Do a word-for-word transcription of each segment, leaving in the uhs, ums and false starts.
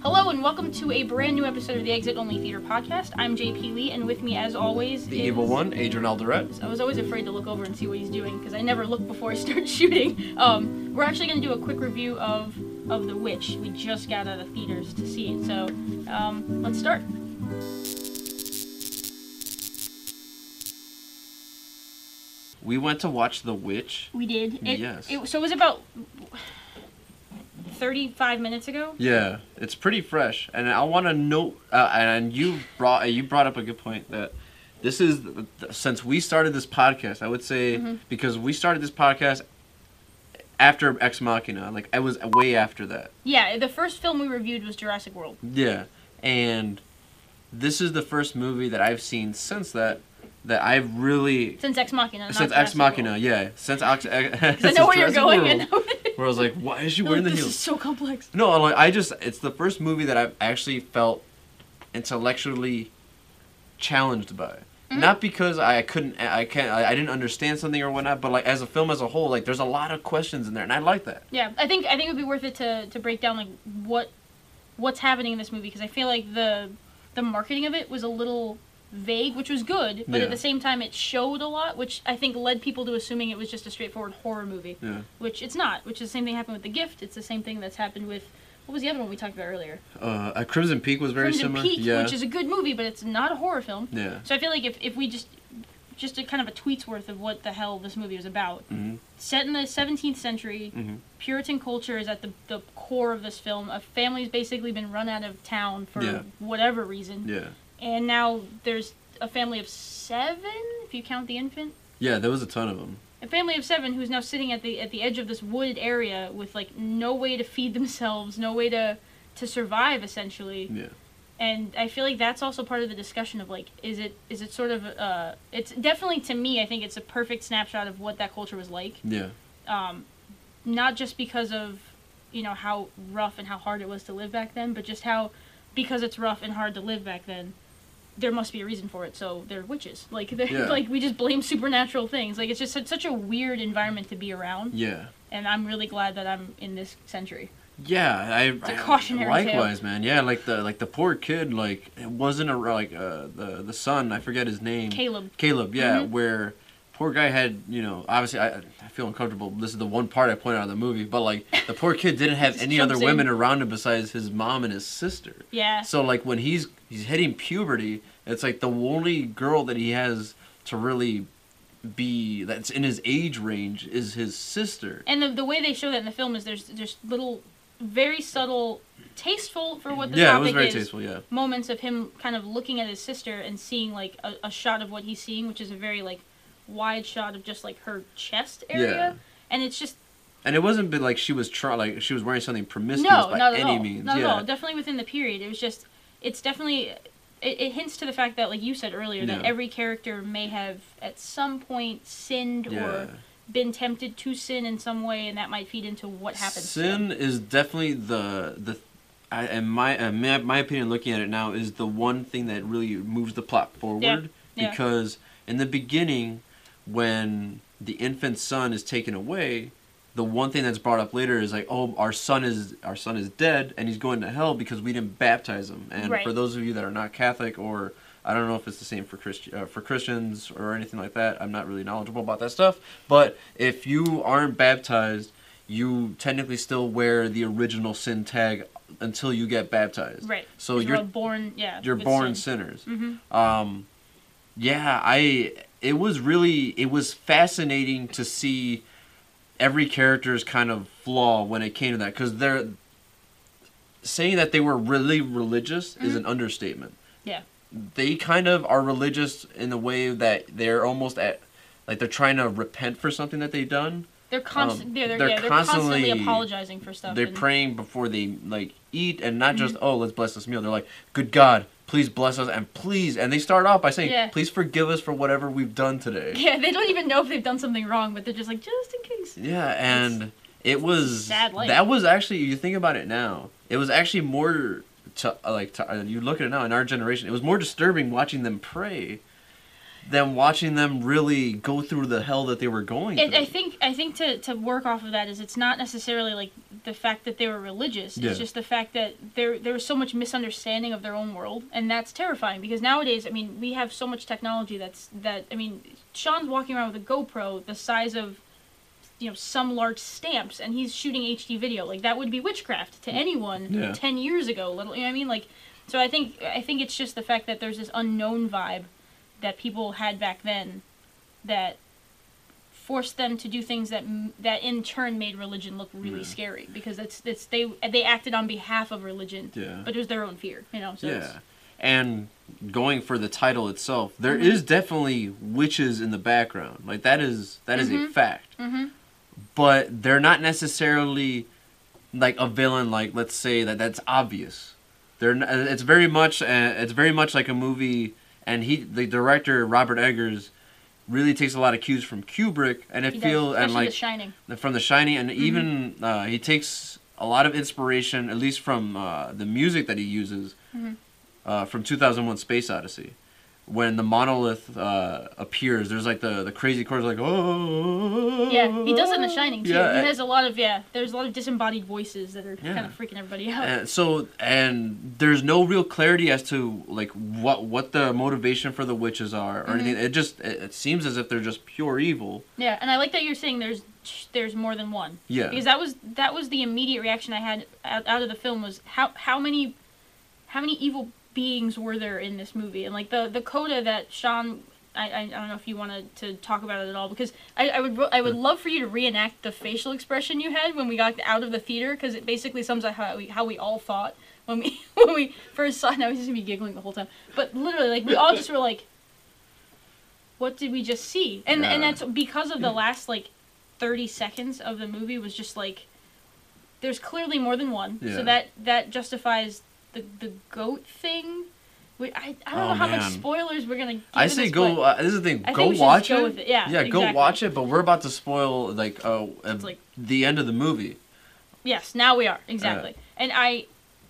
Hello and welcome to a brand new episode of the Exit Only Theater Podcast. I'm J P Lee, and with me, as always, the is... evil one, Adrian Alderette. I was always afraid to look over and see what he's doing because I never look before I start shooting. Um, we're actually going to do a quick review of of The Witch. We just got out of theaters to see it, so um, let's start. We went to watch The Witch. We did. It, yes. It, so it was about thirty-five minutes ago. Yeah, it's pretty fresh, and I want to note. Uh, and you brought you brought up a good point that this is since we started this podcast. I would say Mm-hmm. because we started this podcast after Ex Machina, like I was way after that. Yeah, the first film we reviewed was Jurassic World. Yeah, and this is the first movie that I've seen since that that I've really Since Ex Machina. since Ex Machina. Yeah, since Ex. Because I know where you're going. I know. Where I was like, why is she No, wearing the this heels? is so complex. No, like I just it's the first movie that I've actually felt intellectually challenged by. Mm-hmm. Not because I couldn't I can't I, I didn't understand something or whatnot, but like as a film as a whole, like there's a lot of questions in there, and I like that. Yeah, I think I think it would be worth it to, to break down like what what's happening in this movie because I feel like the the marketing of it was a little vague, which was good, but Yeah. at the same time it showed a lot, which I think led people to assuming it was just a straightforward horror movie, Yeah. which it's not. Which is the same thing happened with The Gift. It's the same thing that's happened with what was the other one we talked about earlier? Uh, a Crimson Peak was very Crimson similar. Peak, yeah. which is a good movie, but it's not a horror film. yeah. So I feel like if, if we just just a kind of a tweet's worth of what the hell this movie was about. Mhm. Set in the seventeenth century, Mhm. Puritan culture is at the, the core of this film. A family's basically been run out of town for Yeah. whatever reason. Yeah. And now there's a family of seven, if you count the infant. Yeah, there was a ton of them. A family of seven who's now sitting at the at the edge of this wooded area with like no way to feed themselves, no way to to survive essentially. Yeah. And I feel like that's also part of the discussion of like, is it is it sort of uh, it's definitely to me I think it's a perfect snapshot of what that culture was like. Yeah. Um, not just because of you know how rough and how hard it was to live back then, but just how because it's rough and hard to live back then, there must be a reason for it. So they're witches. Like they're, Yeah. like we just blame supernatural things. Like it's just such, such a weird environment to be around. Yeah. And I'm really glad that I'm in this century. Yeah, I. It's a cautionary likewise, man. Yeah, like the like the poor kid, like it wasn't a like uh the the son. I forget his name. Caleb. Caleb, yeah, Mhm. where poor guy had, you know, obviously I, I feel uncomfortable. This is the one part I point out in the movie, but like the poor kid didn't have Just any other jumps in. women around him besides his mom and his sister. Yeah. So like when he's he's hitting puberty, it's like the only girl that he has to really be that's in his age range is his sister. And the the way they show that in the film is there's there's little, very subtle, tasteful for what the Yeah, it topic was very is, tasteful. Yeah. moments of him kind of looking at his sister and seeing like a, a shot of what he's seeing, which is a very like wide shot of just like her chest area, Yeah. and it's just And it wasn't been like she was trying, like she was wearing something promiscuous no, by not at any all, means. not yeah. at all. Definitely within the period. It was just, it's definitely, it, it hints to the fact that, like you said earlier, that Yeah. every character may have at some point sinned Yeah. or been tempted to sin in some way, and that might feed into what happens. to them. Sin is definitely the the, I, in my in my my opinion, looking at it now, is the one thing that really moves the plot forward. Yeah, yeah. Because in the beginning, when the infant son is taken away, the one thing that's brought up later is like, oh, our son is our son is dead and he's going to hell because we didn't baptize him. And Right. for those of you that are not Catholic, or I don't know if it's the same for Christi- uh, for Christians or anything like that. I'm not really knowledgeable about that stuff. But if you aren't baptized, you technically still wear the original sin tag until you get baptized. Right. So 'Cause you're we're born, yeah. you're with born sin. sinners. Mm-hmm. Um, yeah, I it was really it was fascinating to see every character's kind of flaw when it came to that, because they're saying that they were really religious is Mhm. an understatement. Yeah. They kind of are religious in the way that they're almost at like they're trying to repent for something that they've done. They're constant. Um, they're, they're, they're yeah, they're constantly, constantly- apologizing for stuff. They're and- praying before they like eat, and not just Mm-hmm. oh, let's bless this meal. They're like, good God, please bless us, and please, and they start off by saying, Yeah. please forgive us for whatever we've done today. Yeah, they don't even know if they've done something wrong, but they're just like, just in case. Yeah, and it was sad life. that was actually, you think about it now, it was actually more to like to, uh, you look at it now in our generation, it was more disturbing watching them pray than watching them really go through the hell that they were going And through. I think I think to, to work off of that is it's not necessarily like the fact that they were religious. Yeah. It's just the fact that there there was so much misunderstanding of their own world, and that's terrifying because nowadays, I mean, we have so much technology that's that. I mean, Sean's walking around with a GoPro the size of, you know, some large stamps, and he's shooting H D video. Like that would be witchcraft to anyone Yeah. ten years ago. Little, you know what I mean? Like, so I think I think it's just the fact that there's this unknown vibe that people had back then that forced them to do things that that in turn made religion look really Yeah. scary because that's that's they they acted on behalf of religion, Yeah. but it was their own fear, you know. So it's- Yeah. And going for the title itself, there Mhm. is definitely witches in the background. Like that is that is a Mhm. fact. Mhm. But they're not necessarily like a villain. Like let's say that that's obvious. They're n- it's very much uh, it's very much like a movie, and he the director Robert Eggers really takes a lot of cues from Kubrick, and it He does, feel and especially like The Shining. from The Shining, and Mm-hmm. even uh, he takes a lot of inspiration, at least from uh, the music that he uses, Mhm. uh, from two thousand one: Space Odyssey. When the monolith uh, appears, there's like the, the crazy chords like oh Yeah, he does it in The Shining too. Yeah, he has a lot of yeah. There's a lot of disembodied voices that are Yeah. kind of freaking everybody out. and so and there's no real clarity as to like what what the motivation for the witches are or Mhm. anything. It just it, it seems as if they're just pure evil. Yeah, and I like that you're saying there's there's more than one. Yeah. Because that was that was the immediate reaction I had out, out of the film was how how many how many evil beings were there in this movie, and like the the coda that Sean. I, I, I don't know if you wanted to talk about it at all because I, I would I would love for you to reenact the facial expression you had when we got out of the theater because it basically sums up how we how we all thought when we when we first saw it. Now he's just gonna be giggling the whole time, but literally like we all just were like, what did we just see? And and Yeah. that's because of the last like thirty seconds of the movie was just like, there's clearly more than one, Yeah. so that that justifies the the goat thing. We, I, I don't Oh, know how much man. spoilers we're gonna give I in say this, go. but Uh, this is the thing. I think Go we should watch just go it. with it. Yeah, Yeah. Go exactly. watch it. But we're about to spoil like uh, uh It's like- the end of the movie. Yes, now we are exactly. And I,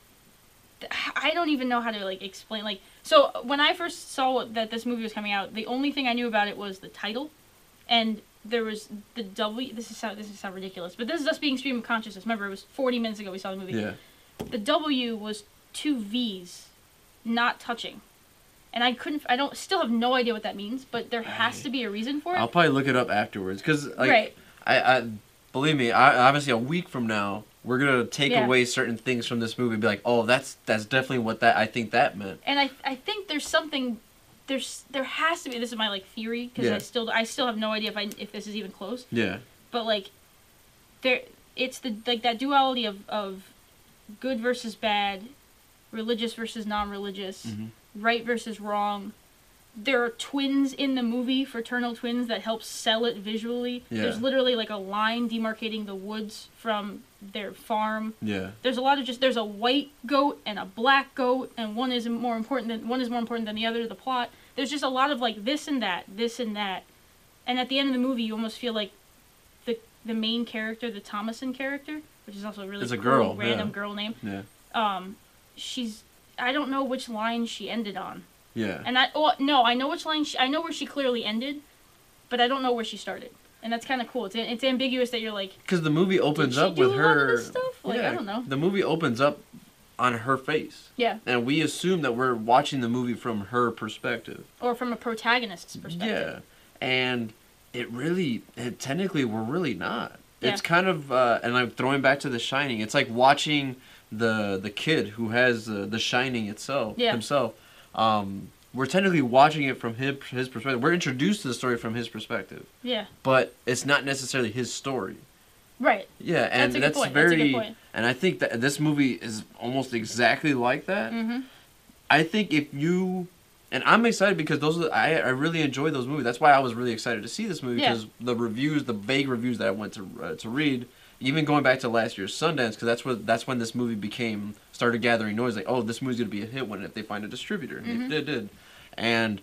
I don't even know how to like explain. Like, so when I first saw that this movie was coming out, the only thing I knew about it was the title, and there was the W. This is so this is so ridiculous, but this is us being stream of consciousness. Remember, it was forty minutes ago we saw the movie. Yeah. The W was two V's, not touching, and I couldn't. I don't. Still have no idea what that means, but there has to be a reason for it. I'll probably look it up afterwards because like Right. I, I believe me. I obviously a week from now we're gonna take Yeah. away certain things from this movie and be like, oh, that's that's definitely what that I think that meant. And I I think there's something there's there has to be, this is my like theory because Yeah. I still I still have no idea if I if this is even close, Yeah. but like there it's the like that duality of of good versus bad, religious versus non-religious, Mhm. right versus wrong. There are twins in the movie, fraternal twins, that help sell it visually. Yeah. There's literally like a line demarcating the woods from their farm. Yeah. There's a lot of just there's a white goat and a black goat, and one is more important than one is more important than the other to the plot. There's just a lot of like this and that, this and that, and at the end of the movie, you almost feel like the the main character, the Thomason character, which is also a really It's a cool girl, random yeah. girl name. Yeah. Um, she's I don't know which line she ended on. Yeah. And I, well, no, I know which line. She, I know where she clearly ended, but I don't know where she started. And that's kind of cool. It's it's ambiguous that you're like, Because the movie opens she up do with a lot of her. this stuff? Like, I yeah, don't know. The movie opens up on her face, yeah, and we assume that we're watching the movie from her perspective. or from a protagonist's perspective. Yeah, and it really, it, technically, we're really not. It's Yeah. kind of, uh, and I'm throwing back to The Shining. It's like watching the the kid who has uh, The Shining itself Yeah. himself. Um, we're technically watching it from his his perspective. We're introduced to the story from his perspective, Yeah, but it's not necessarily his story. right. Yeah, and That's a good that's point. That's a very, good point. and I think that this movie is almost exactly like that. Mm-hmm. I think if you, and I'm excited because those are the, I I really enjoy those movies. That's why I was really excited to see this movie Yeah. because the reviews, the vague reviews that I went to uh, to read, even going back to last year's Sundance, because that's what that's when this movie became started gathering noise. Like, oh, this movie's gonna be a hit when if they find a distributor, and Mhm. they did, did. And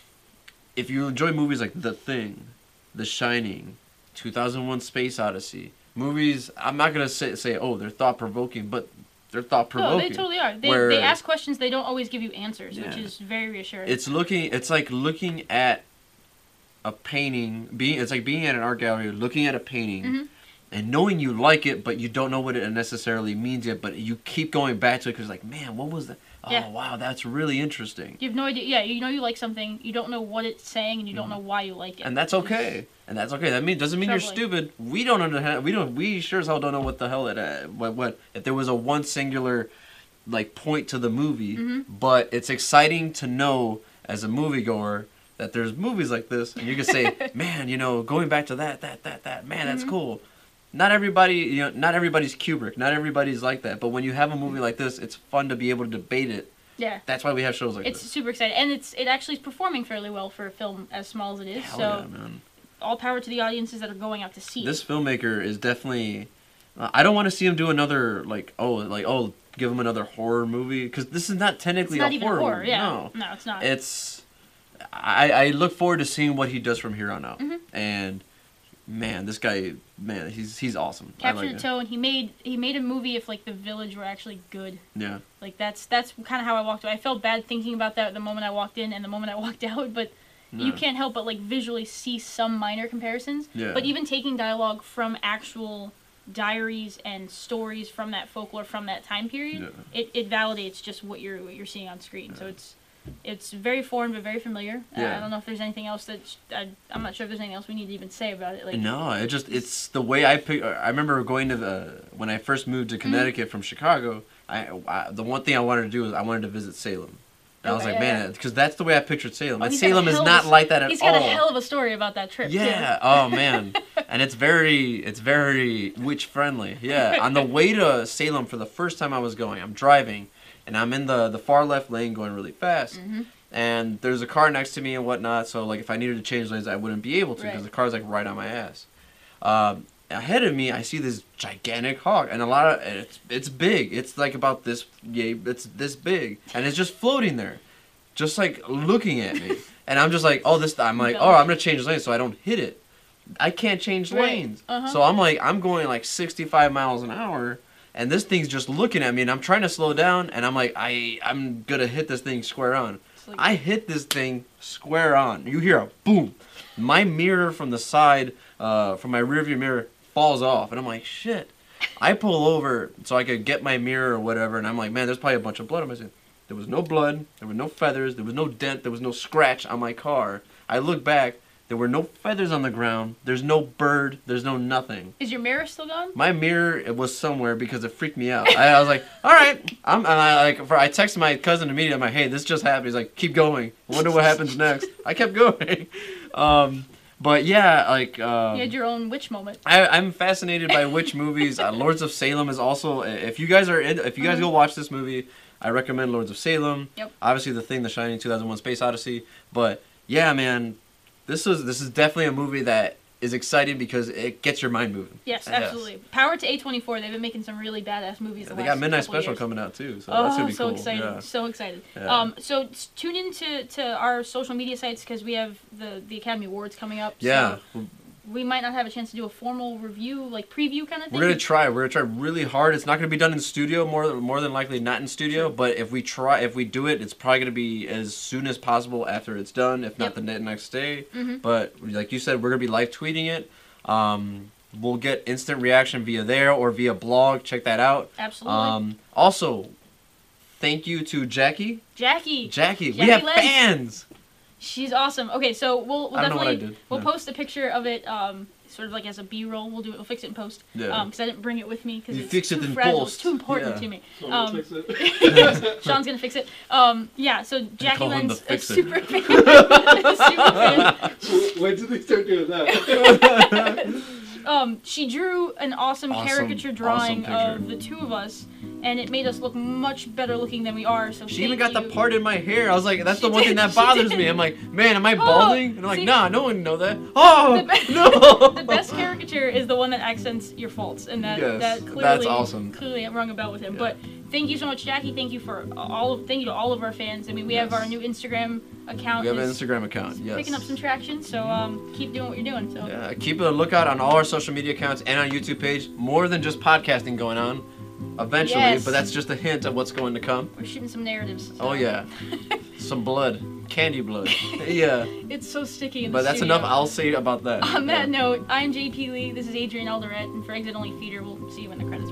if you enjoy movies like The Thing, The Shining, two thousand one: Space Odyssey, movies, I'm not gonna say say oh they're thought provoking, but they're thought No, provoking. they totally are. They, where- they ask questions. They don't always give you answers, which Yeah. is very reassuring. It's looking. It's like looking at a painting. Being. It's like being at an art gallery, looking at a painting, Mhm. and knowing you like it, but you don't know what it necessarily means yet, but you keep going back to it because like, man, what was that? Oh, Yeah. wow, that's really interesting. You have no idea. Yeah, you know you like something. You don't know what it's saying, and you don't Mhm. know why you like it. And that's okay. And that's okay. That mean doesn't mean Troubling. you're stupid. We don't understand. We don't. We sure as hell don't know what the hell it. Uh, what what if there was a one singular, like point to the movie. Mhm. But it's exciting to know as a moviegoer that there's movies like this, and you can say, man, you know, going back to that, that, that, that, man, that's Mhm. cool. Not everybody, you know, not everybody's Kubrick. Not everybody's like that. But when you have a movie like this, it's fun to be able to debate it. Yeah. That's why we have shows like It's this. super exciting, and it's it actually is performing fairly well for a film as small as it is. Hell so yeah, man. all power to the audiences that are going out to see This it. filmmaker is definitely. Uh, I don't want to see him do another like oh like oh give him another horror movie because this is not It's technically not a even horror. horror. movie. Yeah. No, No, it's not. it's. I I look forward to seeing what he does from here on out, Mhm. and man, this guy, man, he's he's awesome. I Captured like the it. tone. He made he made a movie if like the Village were actually good. Yeah, Like that's that's kind of how I walked away. I felt bad thinking about that the moment I walked in and the moment I walked out, but you no. can't help but like visually see some minor comparisons. Yeah. But even taking dialogue from actual diaries and stories from that folklore from that time period, Yeah. it, it validates just what you're what you're seeing on screen. So it's it's very foreign but very familiar. Uh, Yeah. I don't know if there's anything else that sh- I, I'm not sure if there's anything else we need to even say about it. Like No, it just it's the way I pick. I remember going to the when I first moved Mm-hmm. to Connecticut from Chicago. I, I the one thing I wanted to do was I wanted to visit Salem. And I was Okay, like, yeah, man, because that's the way I pictured Salem. Oh, And he's got a Salem is hell of a not s- like that at he's all. got a hell of a story about that trip. too. Yeah. Oh man. And it's very it's very witch friendly. Yeah. On the way to Salem for the first time I was going, I'm driving, and I'm in the the far left lane going really fast. Mhm. And there's a car next to me and whatnot. So like if I needed to change lanes, I wouldn't be able to because Right. the car's like right on my ass. Um, ahead of me, I see this gigantic hawk, and a lot of and it's it's big. It's like about this yeah, it's this big, and it's just floating there, just like looking at me. And I'm just like, oh, this. I'm like, oh, I'm gonna change lanes so I don't hit it. I can't change Right. lanes, Uh-huh. so I'm like, I'm going like sixty-five miles an hour, and this thing's just looking at me, and I'm trying to slow down, and I'm like, I I'm gonna hit this thing square on. It's like- I hit this thing square on. You hear a boom. My mirror from the side, uh, from my rearview mirror, falls off, and I'm like, shit. I pull over so I could get my mirror or whatever, and I'm like, man, there's probably a bunch of blood on my skin. There was no blood. There were no feathers. There was no dent. There was no scratch on my car. I look back. There were no feathers on the ground. There's no bird. There's no nothing. Is your mirror still gone? My mirror it was somewhere because it freaked me out. I, I was like, all right. I'm and I like for, I texted my cousin immediately. I'm like, hey, this just happened. He's like, keep going. I wonder what happens next. I kept going. Um, but yeah, like um, You had your own witch moment. I, I'm fascinated by witch movies. Uh, Lords of Salem is also. If you guys are in, if you guys Mhm. go watch this movie, I recommend Lords of Salem. Yep. Obviously, The Thing, The Shining, two thousand one: Space Odyssey. But yeah, man, this is this is definitely a movie that is exciting because it gets your mind moving. Yes, Yes. absolutely. Power to A twenty-four. They've been making some really badass movies. Yeah, the they last got Midnight couple Special years. coming out too, so Oh, that's gonna be so cool. excited! Yeah. So excited. Yeah. Um, so s- tune in to, to our social media sites because we have the the Academy Awards coming up. Yeah, So we might not have a chance to do a formal review, like preview kind of thing. we're gonna try. We're gonna try really hard. It's not gonna be done in studio. More more than likely, not in studio. Sure. But if we try, if we do it, it's probably gonna be as soon as possible after it's done. If not Yep. the ne- next day. Mhm. But like you said, we're gonna be live tweeting it. Um, we'll get instant reaction via there or via blog. Check that out. Absolutely. Um, also, thank you to Jackie. Jackie, Jackie, we Jackie have Lens. fans. she's awesome. Okay, so we'll, we'll I don't know what definitely I did. we'll No. post a picture of it, um, sort of like as a B-roll. We'll do it. We'll fix it in post. Yeah. Um, because I didn't bring it with me because You it's fix too it in fragile. post. It's too important Yeah. to me. So I'm Um, gonna fix it. Sean's gonna fix it. Um, yeah. So Jackie call him Lens, the a fixer. super fan. a super fan. When did they start doing that? Um, she drew an awesome, Awesome, caricature awesome drawing picture. of the two of us, and it made us look much better looking than we are. So She even thank got the you. part in my hair. I was like, that's She the one did, thing that she bothers did. me. I'm like, man, am I Oh, balding? And I'm like, see- nah, no one know that. Oh, The be- no. The best caricature is the one that accents your faults, and that Yes, that clearly that's awesome. clearly rung a bell with him. Yeah. But thank you so much, Jackie. Thank you for all of thank you to all of our fans. I mean, we have Yes. our new Instagram account. We have an is Instagram account. Yes. picking up some traction. So um, keep doing what you're doing. So Yeah, keep a lookout on all our social media accounts and our YouTube page. More than just podcasting going on. eventually, Yes. but that's just a hint of what's going to come. We're shooting some narratives. Oh so. yeah, some blood, candy blood. Yeah, It's so sticky in but the that's studio. enough. I'll say about that. On that Yeah. note, I'm J P Lee, this is Adrian Eldoret, and for Exit Only Theater, we'll see you in the credits.